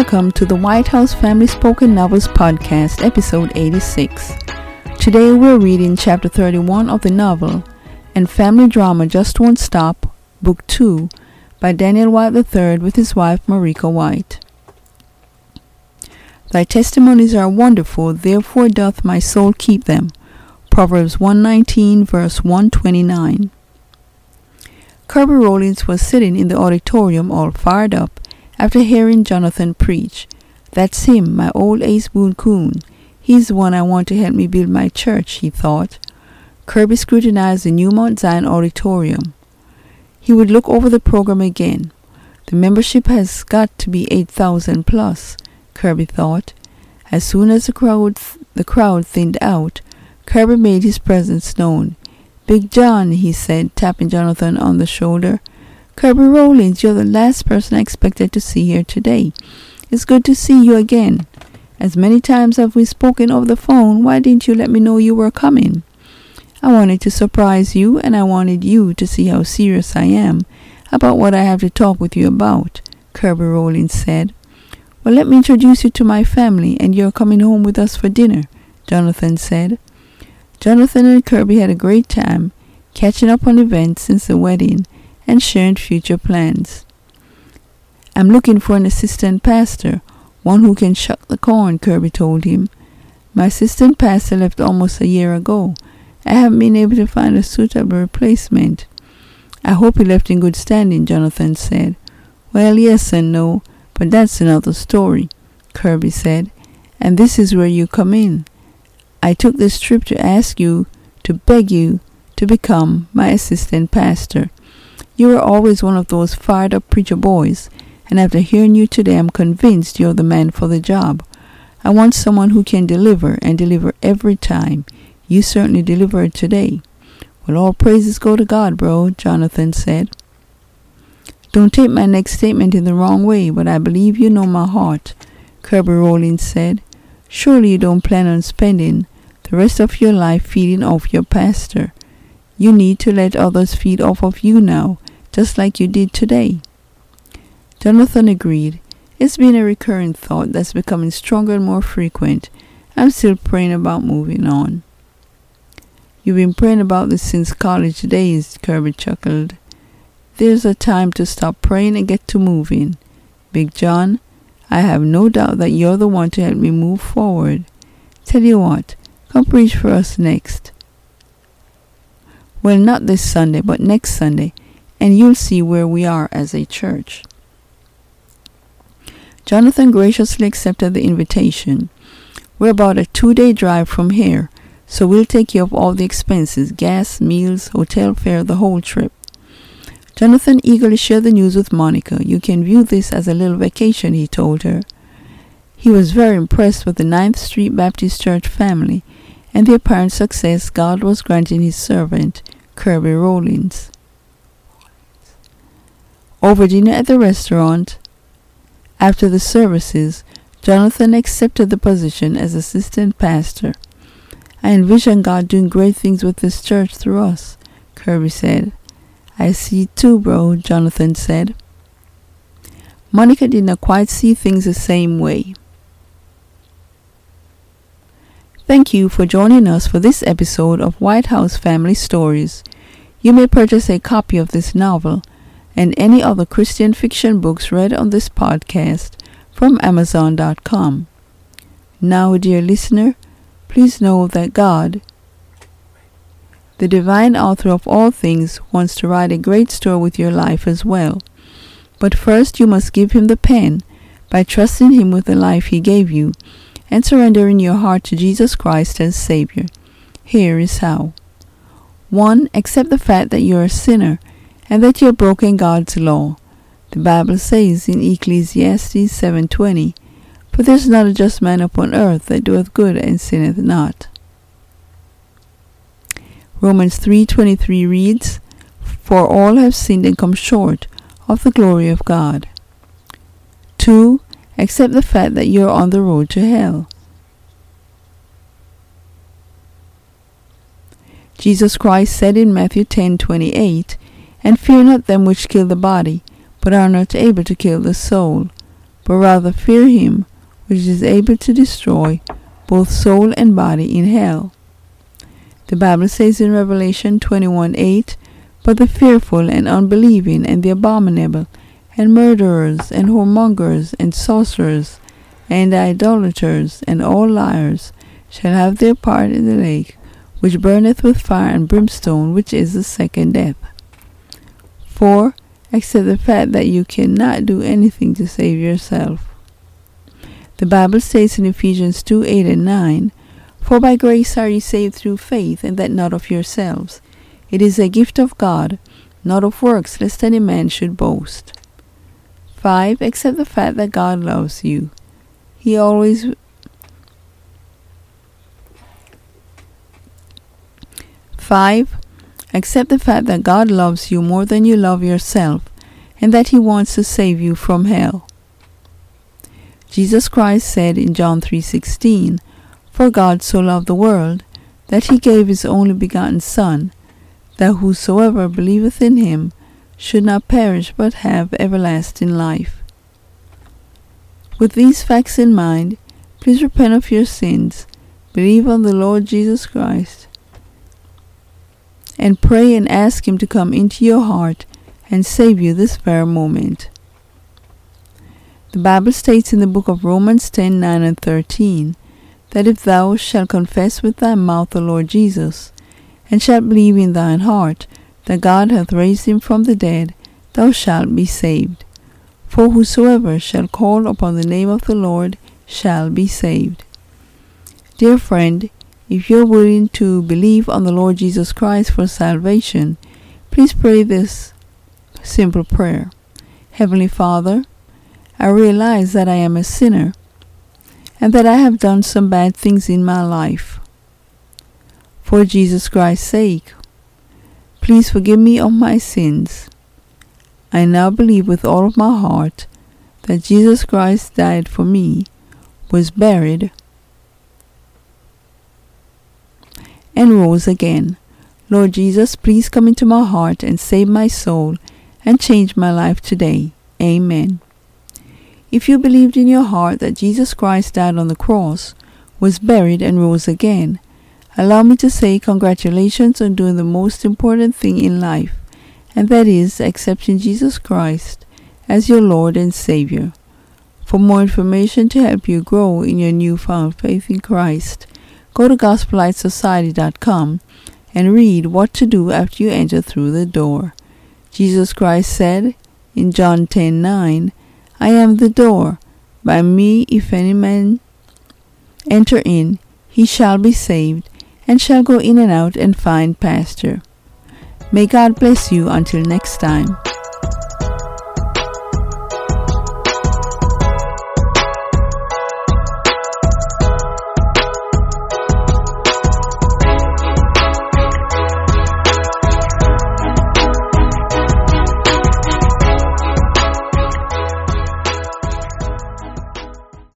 Welcome to the White House Family Spoken Novels Podcast, episode 86. Today we're reading chapter 31 of the novel and family drama Just Won't Stop, Book 2, by Daniel White III with his wife Marika White. Thy testimonies are wonderful, therefore doth my soul keep them. Proverbs 119, verse 129. Kirby Rawlings was sitting in the auditorium all fired up after hearing Jonathan preach. That's him, my old Ace Boone Coon. He's the one I want to help me build my church, he thought. Kirby scrutinized the new Mount Zion auditorium. He would look over the program again. The membership has got to be 8,000 plus, Kirby thought. As soon as the crowd thinned out, Kirby made his presence known. Big John, he said, tapping Jonathan on the shoulder. Kirby Rawlings, you're the last person I expected to see here today. It's good to see you again. As many times have we spoken over the phone, why didn't you let me know you were coming? I wanted to surprise you, and I wanted you to see how serious I am about what I have to talk with you about, Kirby Rawlings said. Well, let me introduce you to my family, and you're coming home with us for dinner, Jonathan said. Jonathan and Kirby had a great time, catching up on events since the wedding and sharing future plans. I'm looking for an assistant pastor, one who can shuck the corn, Kirby told him. My assistant pastor left almost a year ago. I haven't been able to find a suitable replacement. I hope he left in good standing, Jonathan said. Well, yes and no, but that's another story, Kirby said. And this is where you come in. I took this trip to ask you, to beg you, to become my assistant pastor. You were always one of those fired-up preacher boys, and after hearing you today, I'm convinced you're the man for the job. I want someone who can deliver, and deliver every time. You certainly delivered today. Well, all praises go to God, bro, Jonathan said. Don't take my next statement in the wrong way, but I believe you know my heart, Kirby Rawlings said. Surely you don't plan on spending the rest of your life feeding off your pastor. You need to let others feed off of you now, just like you did today. Jonathan agreed. It's been a recurring thought that's becoming stronger and more frequent. I'm still praying about moving on. You've been praying about this since college days, Kirby chuckled. There's a time to stop praying and get to moving. Big John, I have no doubt that you're the one to help me move forward. Tell you what, come preach for us next. Well, not this Sunday, but next Sunday, and you'll see where we are as a church. Jonathan graciously accepted the invitation. We're about a 2-day drive from here, so we'll take care of all the expenses, gas, meals, hotel fare, the whole trip. Jonathan eagerly shared the news with Monica. You can view this as a little vacation, he told her. He was very impressed with the 9th Street Baptist Church family and the apparent success God was granting his servant, Kirby Rawlings. Over dinner at the restaurant, after the services, Jonathan accepted the position as assistant pastor. I envision God doing great things with this church through us, Kirby said. I see it too, bro, Jonathan said. Monica did not quite see things the same way. Thank you for joining us for this episode of White House Family Stories. You may purchase a copy of this novel and any other Christian fiction books read on this podcast from Amazon.com. Now, dear listener, please know that God, the divine author of all things, wants to write a great story with your life as well. But first you must give him the pen by trusting him with the life he gave you and surrendering your heart to Jesus Christ as Savior. Here is how. 1. Accept the fact that you are a sinner and that you have broken God's law. The Bible says in Ecclesiastes 7:20, For there is not a just man upon earth that doeth good and sinneth not. Romans 3:23 reads, For all have sinned and come short of the glory of God. 2. Accept the fact that you are on the road to hell. Jesus Christ said in Matthew 10:28, And fear not them which kill the body, but are not able to kill the soul. but rather fear him which is able to destroy both soul and body in hell. The Bible says in Revelation 21:8, but the fearful and unbelieving and the abominable and murderers and whoremongers and sorcerers and idolaters and all liars shall have their part in the lake which burneth with fire and brimstone, which is the second death. 4. Accept the fact that you cannot do anything to save yourself. The Bible says in Ephesians 2:8 and 9, for by grace are ye saved through faith, and that not of yourselves. It is a gift of God, not of works, lest any man should boast. 5. Accept the fact that God loves you. He always Accept the fact that God loves you more than you love yourself, and that he wants to save you from hell. Jesus Christ said in John 3:16, for God so loved the world, that he gave his only begotten Son, that whosoever believeth in him should not perish but have everlasting life. With these facts in mind, please repent of your sins, believe on the Lord Jesus Christ, and pray and ask him to come into your heart and save you this very moment. The Bible states in the book of Romans 10:9 and 13, that if thou shalt confess with thy mouth the Lord Jesus, and shalt believe in thine heart that God hath raised him from the dead, thou shalt be saved. For whosoever shall call upon the name of the Lord shall be saved. Dear friend, if you're willing to believe on the Lord Jesus Christ for salvation, please pray this simple prayer. Heavenly Father, I realize that I am a sinner and that I have done some bad things in my life. For Jesus Christ's sake, please forgive me of my sins. I now believe with all of my heart that Jesus Christ died for me, was buried, and rose again. Lord Jesus, please come into my heart and save my soul and change my life today. Amen. If you believed in your heart that Jesus Christ died on the cross, was buried, and rose again, allow me to say congratulations on doing the most important thing in life, and that is accepting Jesus Christ as your Lord and Savior. For more information to help you grow in your newfound faith in Christ, go to GospelLightSociety.com and read what to do after you enter through the door. Jesus Christ said in John 10:9, I am the door. By me, if any man enter in, he shall be saved, and shall go in and out and find pasture. May God bless you until next time.